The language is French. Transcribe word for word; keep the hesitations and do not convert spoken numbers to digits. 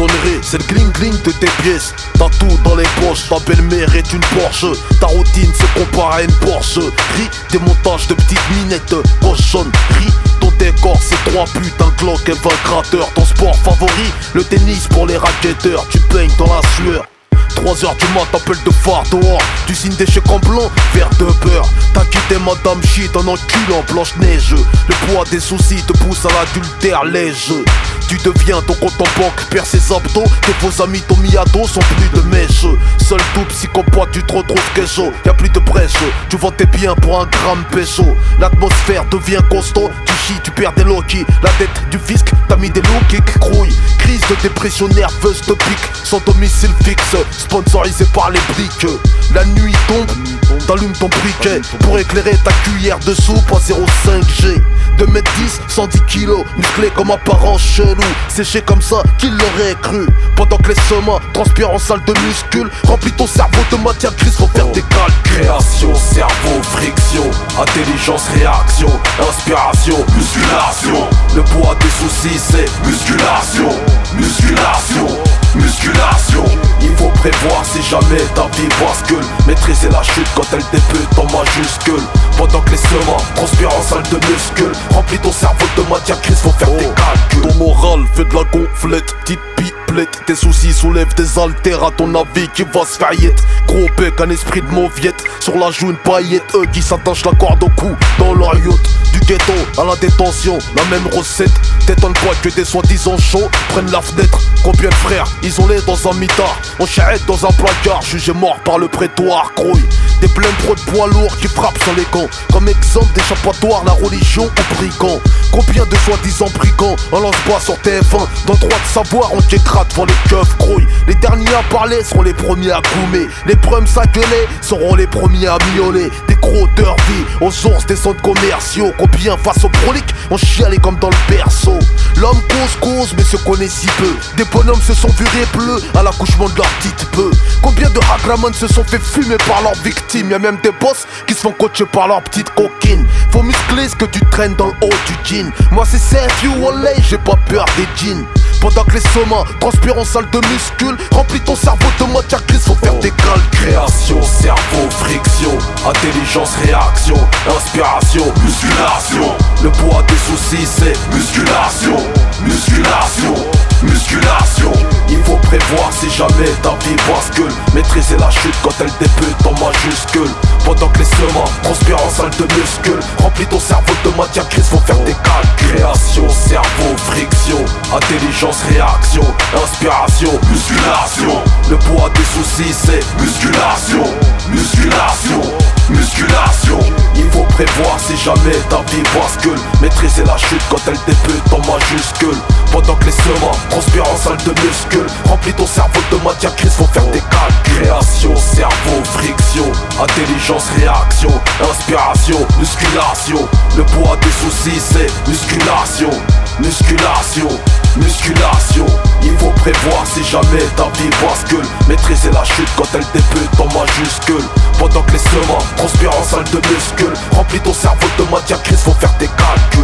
sonnerie, c'est le gling gling de tes pièces. T'as tout dans les poches, ta belle-mère est une Porsche. Ta routine se compare à une Porsche. Ris des montages de petites minettes cochonnes. Ris ton décor, c'est trois putains Glock et vingt gratteurs. Ton sport favori, le tennis pour les racketteurs. Tu peignes dans la sueur. trois heures du mat, t'appelles de phare dehors. Tu signes des chèques en blanc, verre de beurre. T'as quitté madame shit en enculant Blanche-Neige. Le poids des soucis te pousse à l'adultère léger. Tu deviens ton compte en banque, perds ses abdos. Tes faux amis t'ont mis à dos, sont plus de mèche. Seul tout psychopathe, tu te retrouves kécho. Y'a plus de brèche, tu vends tes biens pour un gramme pécho. L'atmosphère devient costaud, tu chies, tu perds des loquis. La dette du fisc, t'as mis des loups qui crouillent. Crise de dépression nerveuse te pique, sans domicile fixe, sponsorisé par les briques. La nuit tombe, t'allumes ton briquet pour éclairer ta cuillère de soupe à zéro virgule cinq G. deux mètres dix, cent dix kilos, musclé comme apparent chelou. Séché comme ça, qui l'aurait cru? Pendant que les semas transpirent en salle de muscule, remplis ton cerveau de matière grise, faut faire des calculs. Création, cerveau, friction, intelligence, réaction, inspiration, musculation. Le poids des soucis c'est musculation, musculation, musculation. Il faut prévoir si jamais ta vie bascule. Maîtriser la chute quand elle débute en majuscule. Pendant que les semas transpirent en salle de muscule, remplis ton cerveau de matière grise, faut faire oh. des calculs. Ton moral fait de la gonflette, petite pipelette. Tes soucis soulèvent des haltères à ton avis qui va se faire yette. Gros bec, un esprit de mauviette, sur la joue une paillette. Eux qui s'attachent la corde au cou dans leur yacht. Du ghetto à la détention, la même recette. T'étonnes pas que des soi-disant chauds prennent la fenêtre. Combien de frères isolés dans un mitard, on charrette dans un placard, jugé mort par le prétoire, crouille. Des blêmes pro de poids lourds qui frappent sur les gants. Comme exemple d'échappatoire, la religion aux brigands. Combien de soi-disant brigands en lance-bas sur T F un, dans le droit de savoir on t'écrate devant les keufs grouilles. Les derniers à parler seront les premiers à goumer. Les prums à gueuler seront les premiers à miauler. Des gros derby aux ours des centres commerciaux. Combien face aux proliques on chialait comme dans le berceau. L'homme cause cause mais se connaît si peu. Des bonhommes se sont vurés bleus à l'accouchement de leur petite peu. Combien de hagramans se sont fait fumer par leurs victimes. Y'a même des boss qui se font coacher par leur petite coquine. Faut muscler ce que tu traînes dans le haut du jean. Moi c'est Sergio Wallet, j'ai pas peur des jeans. Pendant que les somas transpirent en salle de muscule, remplis ton cerveau de matière grise, faut faire des calculs. Création, cerveau, friction, intelligence, réaction, inspiration, musculation. Le poids des soucis c'est musculation, musculation, musculation. Il faut prévoir si jamais ta vie bascule. Maîtriser la chute quand elle débute en majuscule. Pendant que les semas transpirent en salle de muscule, remplis ton cerveau de matière grise, faut faire des calculs. Création, cerveau, friction, intelligence, réaction, inspiration, musculation. Le poids des soucis c'est musculation, musculation, musculation. Il faut prévoir si jamais ta vie bascule. Maîtriser la chute quand elle débute en majuscule. Pendant que les semas transpirent en salle de muscule, remplis ton cerveau de matière grise, faut faire des calculs. Création, cerveau, friction, intelligence, réaction, inspiration, musculation. Le poids des soucis c'est musculation, musculation, musculation. Il faut prévoir si jamais ta vie bascule. Maîtriser la chute quand elle débute en majuscule. Pendant que les semas transpirent en salle de muscule, remplis ton cerveau de matière grise, faut faire des calculs.